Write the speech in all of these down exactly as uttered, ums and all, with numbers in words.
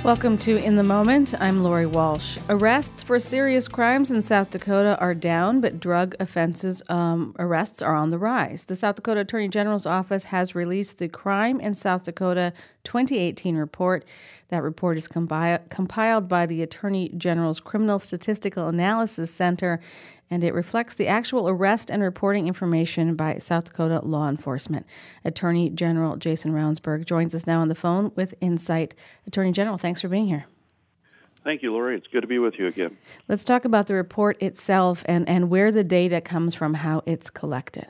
Welcome to In the Moment. I'm Lori Walsh. Arrests for serious crimes in South Dakota are down, but drug offenses um, arrests are on the rise. The South Dakota Attorney General's office has released the Crime in South Dakota twenty eighteen report. That report is compi- compiled by the Attorney General's Criminal Statistical Analysis Center, and it reflects the actual arrest and reporting information by South Dakota law enforcement. Attorney General Jason Ravnsborg joins us now on the phone with Insight. Attorney General, thanks for being here. Thank you, Lori. It's good to be with you again. Let's talk about the report itself and, and where the data comes from, how it's collected.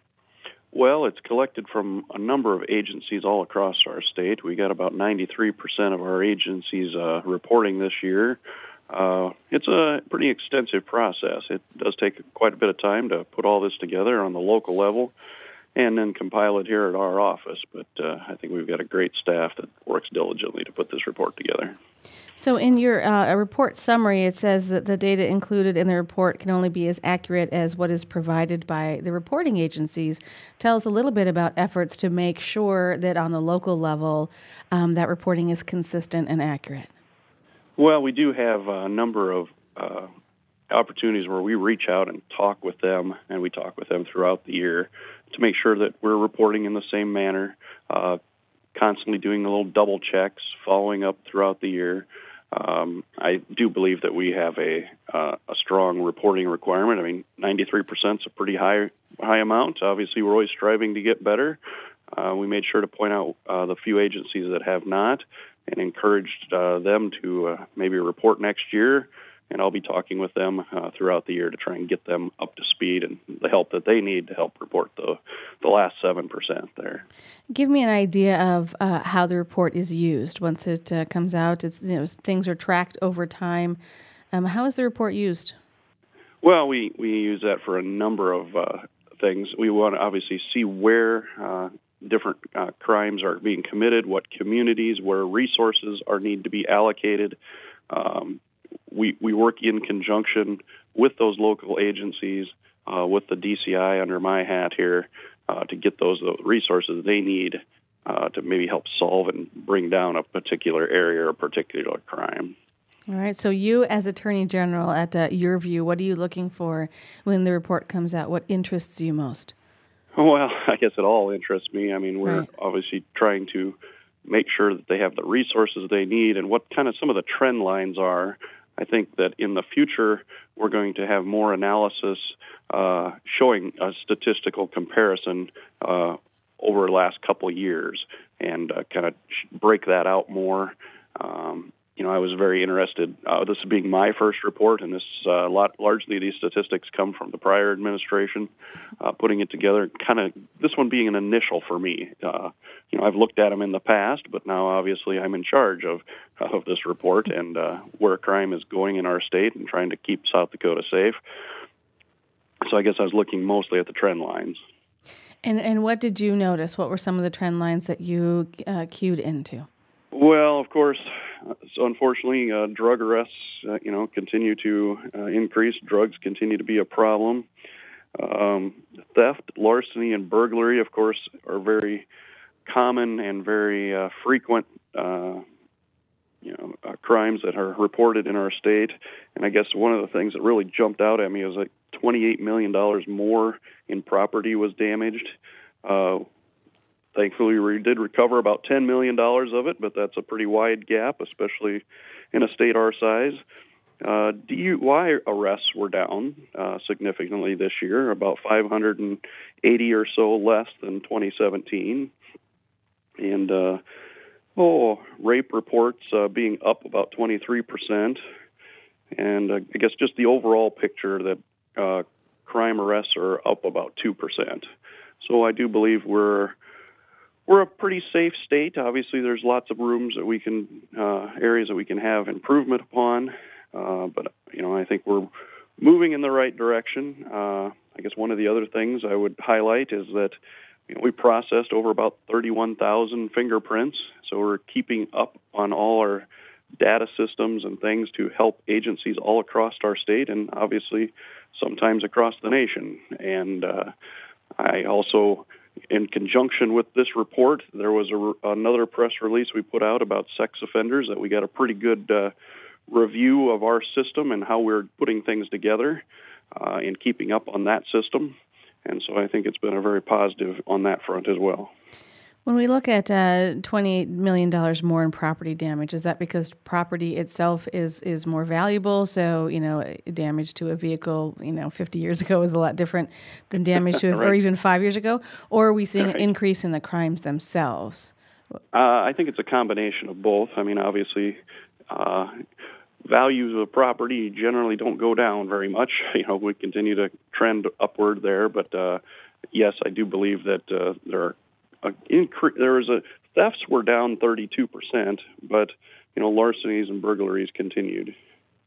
Well, it's collected from a number of agencies all across our state. We got about ninety-three percent of our agencies uh, reporting this year. Uh, it's a pretty extensive process. It does take quite a bit of time to put all this together on the local level and then compile it here at our office. But uh, I think we've got a great staff that works diligently to put this report together. So in your uh, report summary, it says that the data included in the report can only be as accurate as what is provided by the reporting agencies. Tell us a little bit about efforts to make sure that on the local level um, that reporting is consistent and accurate. Well, we do have a number of uh, opportunities where we reach out and talk with them, and we talk with them throughout the year to make sure that we're reporting in the same manner, uh, constantly doing a little double checks, following up throughout the year. Um, I do believe that we have a uh, a strong reporting requirement. I mean, ninety-three percent is a pretty high high amount. Obviously, we're always striving to get better. Uh, we made sure to point out uh, the few agencies that have not and encouraged uh, them to uh, maybe report next year. And I'll be talking with them uh, throughout the year to try and get them up to speed and the help that they need to help report the the last seven percent there. Give me an idea of uh, how the report is used once it uh, comes out. It's, you know, things are tracked over time. Um, how is the report used? Well, we, we use that for a number of uh, things. We want to obviously see where uh, different uh, crimes are being committed, what communities, where resources are need to be allocated. Um, We we work in conjunction with those local agencies, uh, with the D C I under my hat here, uh, to get those, those resources they need uh, to maybe help solve and bring down a particular area or a particular crime. All right. So you, as Attorney General, at uh, your view, what are you looking for when the report comes out? What interests you most? Well, I guess it all interests me. I mean, we're right. obviously trying to make sure that they have the resources they need and what kind of some of the trend lines are. I think that in the future, we're going to have more analysis uh, showing a statistical comparison uh, over the last couple of years and uh, kind of break that out more. Um, you know, I was very interested, uh, this being my first report, and this uh, lot, largely these statistics come from the prior administration, uh, putting it together, kind of this one being an initial for me. Uh, you know, I've looked at them in the past, but now obviously I'm in charge of, of this report and uh, where crime is going in our state and trying to keep South Dakota safe. So I guess I was looking mostly at the trend lines. And and what did you notice? What were some of the trend lines that you uh, cued into? Well, of course, so unfortunately, uh, drug arrests, uh, you know, continue to uh, increase. Drugs continue to be a problem. Um, theft, larceny, and burglary, of course, are very common and very uh, frequent, uh, you know, uh, crimes that are reported in our state. And I guess one of the things that really jumped out at me was like twenty-eight million dollars more in property was damaged. Uh, Thankfully, we did recover about ten million dollars of it, but that's a pretty wide gap, especially in a state our size. Uh, D U I arrests were down uh, significantly this year, about five hundred eighty or so less than twenty seventeen. And, uh, oh, rape reports uh, being up about twenty-three percent. And uh, I guess just the overall picture that uh, crime arrests are up about two percent. So I do believe we're We're a pretty safe state. Obviously, there's lots of rooms that we can, uh, areas that we can have improvement upon. Uh, but, you know, I think we're moving in the right direction. Uh, I guess one of the other things I would highlight is that, you know, we processed over about thirty-one thousand fingerprints. So we're keeping up on all our data systems and things to help agencies all across our state and obviously sometimes across the nation. And uh, I also in conjunction with this report, there was a, another press release we put out about sex offenders, that we got a pretty good uh, review of our system and how we're putting things together uh, and keeping up on that system. And so I think it's been a very positive on that front as well. When we look at uh, twenty-eight million dollars more in property damage, is that because property itself is is more valuable? So, you know, damage to a vehicle, you know, fifty years ago is a lot different than damage to, a, right. or even five years ago? Or are we seeing right. an increase in the crimes themselves? Uh, I think it's a combination of both. I mean, obviously, uh, values of property generally don't go down very much. You know, we continue to trend upward there. But, uh, yes, I do believe that uh, there are Uh, incre- there was a thefts were down thirty-two percent, but you know larcenies and burglaries continued.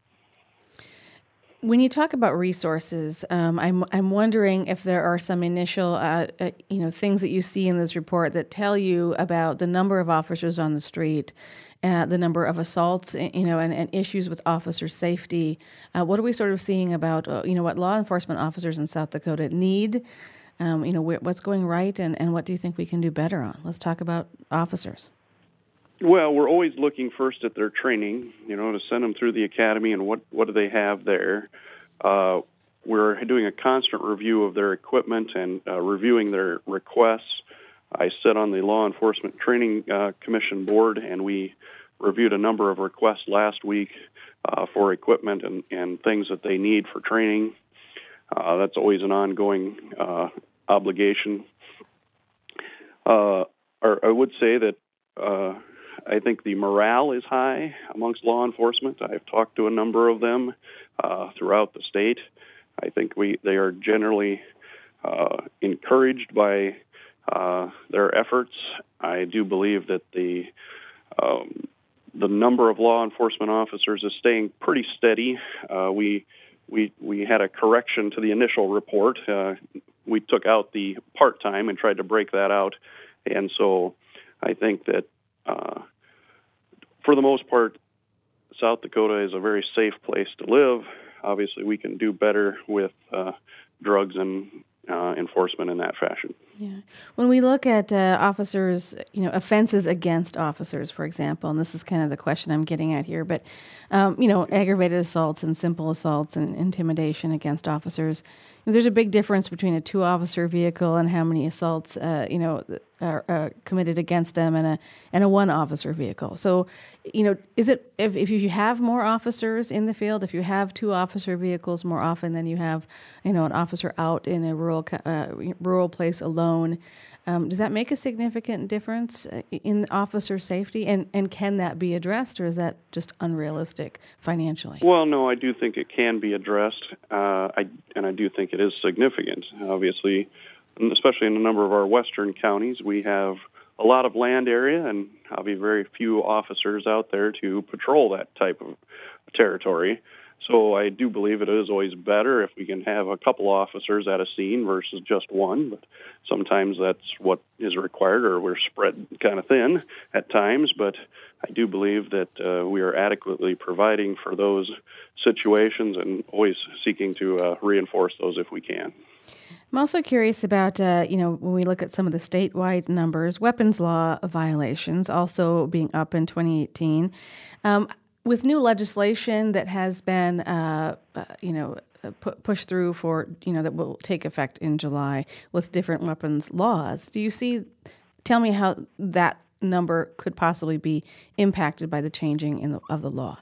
When you talk about resources, um, I'm I'm wondering if there are some initial uh, uh, you know things that you see in this report that tell you about the number of officers on the street, uh, the number of assaults, you know, and, and issues with officer safety. Uh, what are we sort of seeing about uh, you know what law enforcement officers in South Dakota need? Um, you know, wh- what's going right, and, and what do you think we can do better on? Let's talk about officers. Well, we're always looking first at their training, you know, to send them through the academy and what, what do they have there. Uh, we're doing a constant review of their equipment and uh, reviewing their requests. I sit on the Law Enforcement Training uh, Commission board, and we reviewed a number of requests last week uh, for equipment and, and things that they need for training. Uh, that's always an ongoing uh, obligation. Uh, or I would say that uh, I think the morale is high amongst law enforcement. I've talked to a number of them uh, throughout the state. I think we they are generally uh, encouraged by uh, their efforts. I do believe that the um, the number of law enforcement officers is staying pretty steady. Uh, we We we had a correction to the initial report. Uh, we took out the part-time and tried to break that out. And so I think that uh, for the most part, South Dakota is a very safe place to live. Obviously, we can do better with uh, drugs and uh, enforcement in that fashion. Yeah. When we look at uh, officers, you know, offenses against officers, for example, and this is kind of the question I'm getting at here, but, um, you know, aggravated assaults and simple assaults and intimidation against officers, there's a big difference between a two-officer vehicle and how many assaults, uh, you know, are uh, committed against them and a and a one-officer vehicle. So, you know, is it if if you have more officers in the field, if you have two-officer vehicles more often than you have, you know, an officer out in a rural uh, rural place alone, um, does that make a significant difference in officer safety? And and can that be addressed, or is that just unrealistic financially? Well, no, I do think it can be addressed. Uh, I and I do think it is significant. Obviously, especially in a number of our western counties, we have a lot of land area and obviously very few officers out there to patrol that type of territory. So I do believe it is always better if we can have a couple officers at a scene versus just one, but sometimes that's what is required, or we're spread kind of thin at times. But I do believe that uh, we are adequately providing for those situations and always seeking to uh, reinforce those if we can. I'm also curious about, uh, you know, when we look at some of the statewide numbers, weapons law violations also being up in twenty eighteen. Um, with new legislation that has been, uh, uh, you know, pu- pushed through for, you know, that will take effect in July with different weapons laws, do you see, tell me how that number could possibly be impacted by the changing in the, of the law?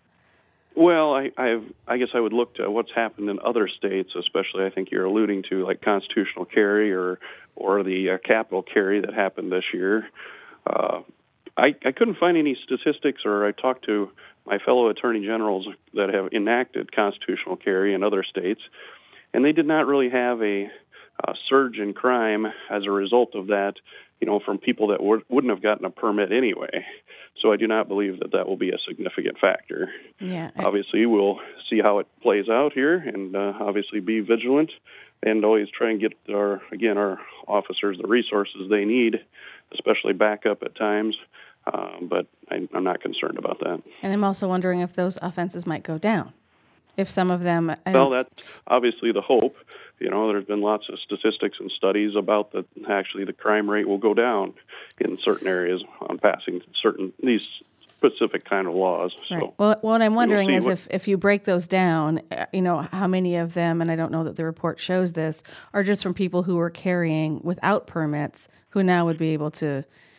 Well, I I've, I guess I would look to what's happened in other states, especially I think you're alluding to like constitutional carry or or the uh, capital carry that happened this year. Uh, I, I couldn't find any statistics, or I talked to my fellow attorney generals that have enacted constitutional carry in other states, and they did not really have a, a surge in crime as a result of that, you know, from people that w- wouldn't have gotten a permit anyway. So I do not believe that that will be a significant factor. Yeah. I- Obviously, we'll see how it plays out here, and uh, obviously be vigilant and always try and get our, again, our officers the resources they need, especially backup at times. Uh, but I, I'm not concerned about that. And I'm also wondering if those offenses might go down. If some of them... Well, that's obviously the hope. you know, there's been lots of statistics and studies about that actually the crime rate will go down in certain areas on passing certain these specific kind of laws. Right. So, well, what I'm wondering we'll is what, if, if you break those down, uh, you know, how many of them, and I don't know that the report shows this, are just from people who are carrying without permits who now would be able to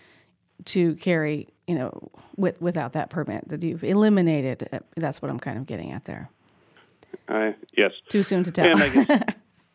to carry, you know, with, without that permit, that you've eliminated. Uh, that's what I'm kind of getting at there. Uh, yes. Too soon to tell. And I guess,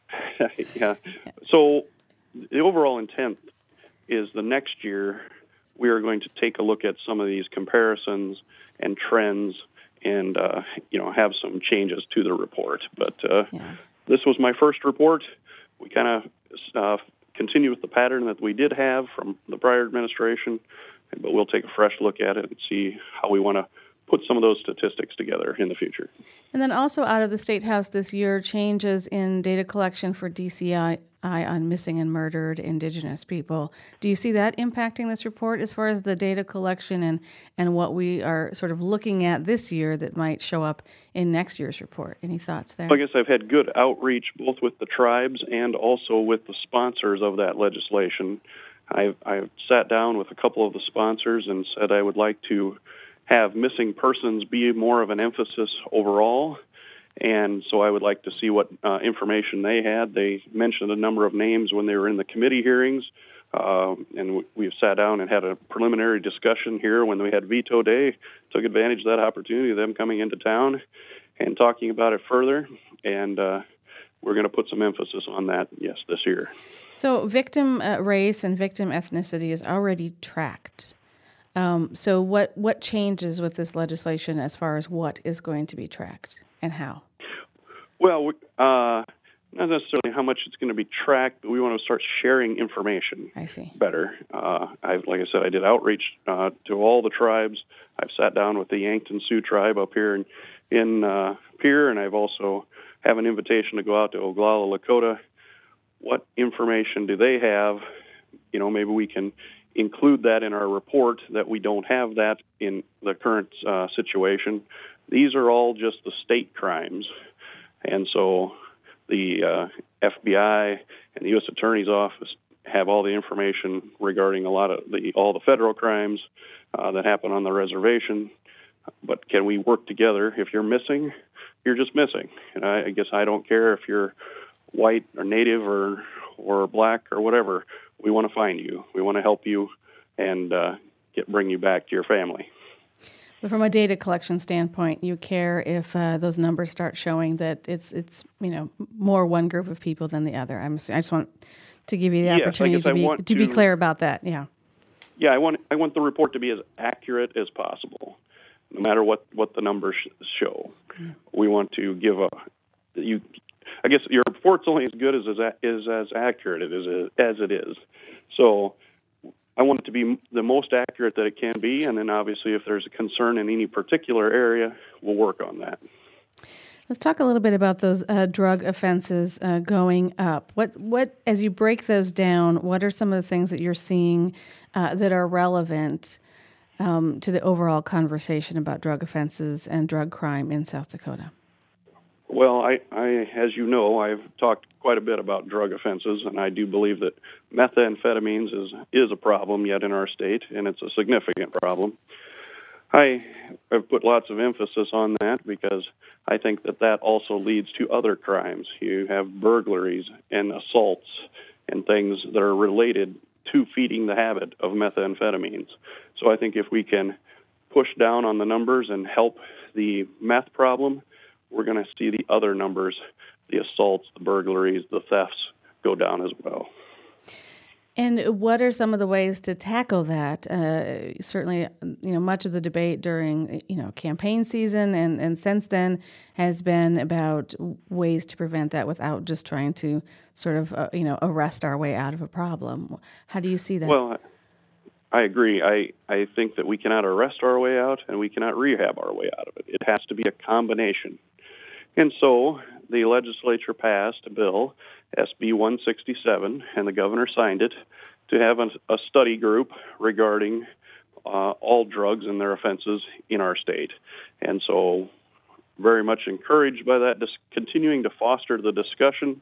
yeah. So the overall intent is the next year we are going to take a look at some of these comparisons and trends and, uh, you know, have some changes to the report. But uh, yeah. This was my first report. We kind of uh, continue with the pattern that we did have from the prior administration, but we'll take a fresh look at it and see how we want to put some of those statistics together in the future. And then also out of the State House this year, changes in data collection for D C I on missing and murdered Indigenous people. Do you see that impacting this report as far as the data collection and, and what we are sort of looking at this year that might show up in next year's report? Any thoughts there? I guess I've had good outreach both with the tribes and also with the sponsors of that legislation. I've, I've sat down with a couple of the sponsors and said I would like to have missing persons be more of an emphasis overall. And so I would like to see what uh, information they had. They mentioned a number of names when they were in the committee hearings, uh, and we've sat down and had a preliminary discussion here when we had veto day, took advantage of that opportunity of them coming into town and talking about it further. And uh, we're going to put some emphasis on that, yes, this year. So victim uh, race and victim ethnicity is already tracked. Um, so what, what changes with this legislation as far as what is going to be tracked and how? Well, uh, not necessarily how much it's going to be tracked, but we want to start sharing information I see. better. Uh, I've, like I said, I did outreach uh, to all the tribes. I've sat down with the Yankton Sioux tribe up here in, in uh, Pierre, and I've also have an invitation to go out to Oglala, Lakota. What information do they have? You know, maybe we can include that in our report, that we don't have that in the current uh, situation. These are all just the state crimes. And so the uh, F B I and the U S Attorney's Office have all the information regarding a lot of the all the federal crimes uh, that happen on the reservation. But can we work together? If you're missing, you're just missing. And I, I guess I don't care if you're white or native or or black or whatever. We want to find you. We want to help you and uh, get bring you back to your family. But from a data collection standpoint, you care if uh, those numbers start showing that it's it's you know more one group of people than the other. I'm I just want to give you the yes, opportunity to be to, to be clear about that. Yeah. Yeah, I want I want the report to be as accurate as possible, no matter what, what the numbers show. Mm. We want to give a you. I guess your report's only as good as as, is as accurate as as it is. So I want it to be the most accurate that it can be, and then obviously if there's a concern in any particular area, we'll work on that. Let's talk a little bit about those uh, drug offenses uh, going up. What, what, as you break those down, what are some of the things that you're seeing uh, that are relevant um, to the overall conversation about drug offenses and drug crime in South Dakota? Well, I, I, as you know, I've talked quite a bit about drug offenses, and I do believe that methamphetamines is is a problem yet in our state, and it's a significant problem. I have put lots of emphasis on that because I think that that also leads to other crimes. You have burglaries and assaults and things that are related to feeding the habit of methamphetamines. So I think if we can push down on the numbers and help the meth problem, we're going to see the other numbers, the assaults, the burglaries, the thefts, go down as well. And what are some of the ways to tackle that? Uh, certainly, you know, much of the debate during, you know, campaign season and, and since then has been about ways to prevent that without just trying to sort of, uh, you know, arrest our way out of a problem. How do you see that? Well, I agree. I, I think that we cannot arrest our way out and we cannot rehab our way out of it. It has to be a combination. And so the legislature passed a bill, S B one sixty-seven, and the governor signed it, to have a, a study group regarding uh, all drugs and their offenses in our state. And so very much encouraged by that, dis- continuing to foster the discussion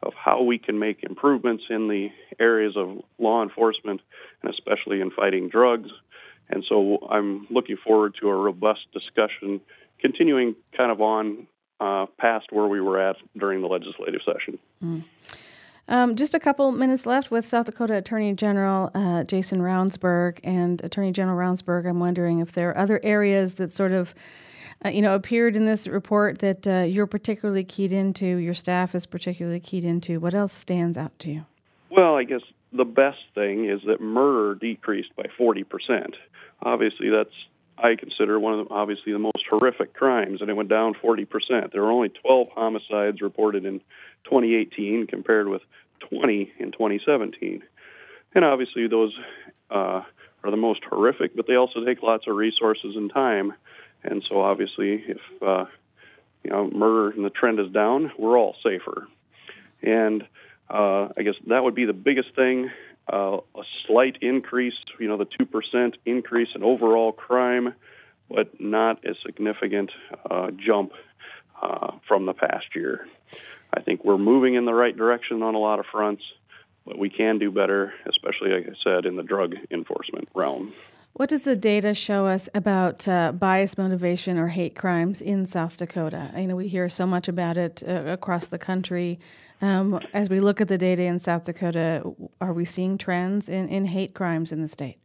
of how we can make improvements in the areas of law enforcement, and especially in fighting drugs. And so I'm looking forward to a robust discussion, continuing kind of on uh, past where we were at during the legislative session. Mm. Um, just a couple minutes left with South Dakota Attorney General uh, Jason Ravnsborg. And Attorney General Ravnsborg, I'm wondering if there are other areas that sort of, uh, you know, appeared in this report that uh, you're particularly keyed into, your staff is particularly keyed into. What else stands out to you? Well, I guess the best thing is that murder decreased by forty percent. Obviously, that's, I consider, one of the, obviously the most horrific crimes, and it went down forty percent. There were only twelve homicides reported in twenty eighteen compared with twenty in twenty seventeen. And obviously those uh, are the most horrific, but they also take lots of resources and time. And so obviously if uh, you know, murder and the trend is down, we're all safer. And uh, I guess that would be the biggest thing. Uh, a slight increase, you know, the two percent increase in overall crime, but not a significant uh, jump uh, from the past year. I think we're moving in the right direction on a lot of fronts, but we can do better, especially, like I said, in the drug enforcement realm. What does the data show us about uh, bias, motivation, or hate crimes in South Dakota? I know we hear so much about it uh, across the country. Um, as we look at the data in South Dakota, are we seeing trends in, in hate crimes in the state?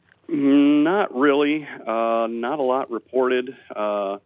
Not really. Uh, not a lot reported. Uh,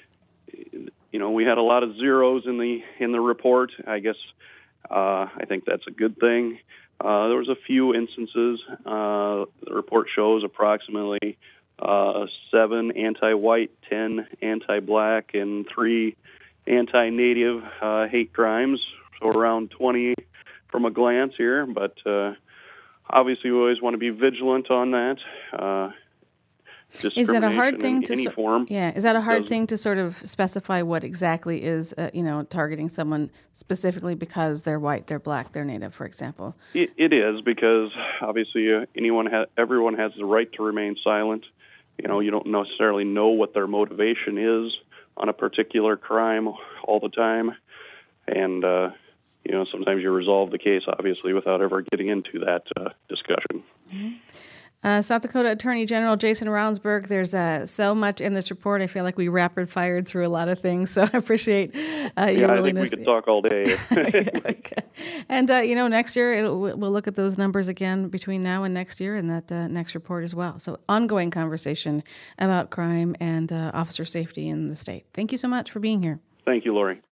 you know, we had a lot of zeros in the in the report. I guess uh, I think that's a good thing. Uh, there was a few instances. Uh, the report shows approximately uh, seven anti-white, ten anti-black, and three anti-native uh, hate crimes. So around twenty from a glance here, but uh, obviously we always want to be vigilant on that. Uh, is that a hard thing in to any so, form? Yeah, is that a hard thing to sort of specify what exactly is, uh, you know, targeting someone specifically because they're white, they're black, they're native, for example? It, it is, because obviously uh, anyone ha- everyone has the right to remain silent. You know, you don't necessarily know what their motivation is on a particular crime all the time, and uh, you know, sometimes you resolve the case obviously without ever getting into that uh, discussion. Mm-hmm. Uh, South Dakota Attorney General Jason Ravnsborg, there's uh, so much in this report. I feel like we rapid fired through a lot of things, so I appreciate uh, your yeah, willingness. I think we could talk all day. Okay. And, uh, you know, next year it'll, we'll look at those numbers again between now and next year in that uh, next report as well. So ongoing conversation about crime and uh, officer safety in the state. Thank you so much for being here. Thank you, Lori.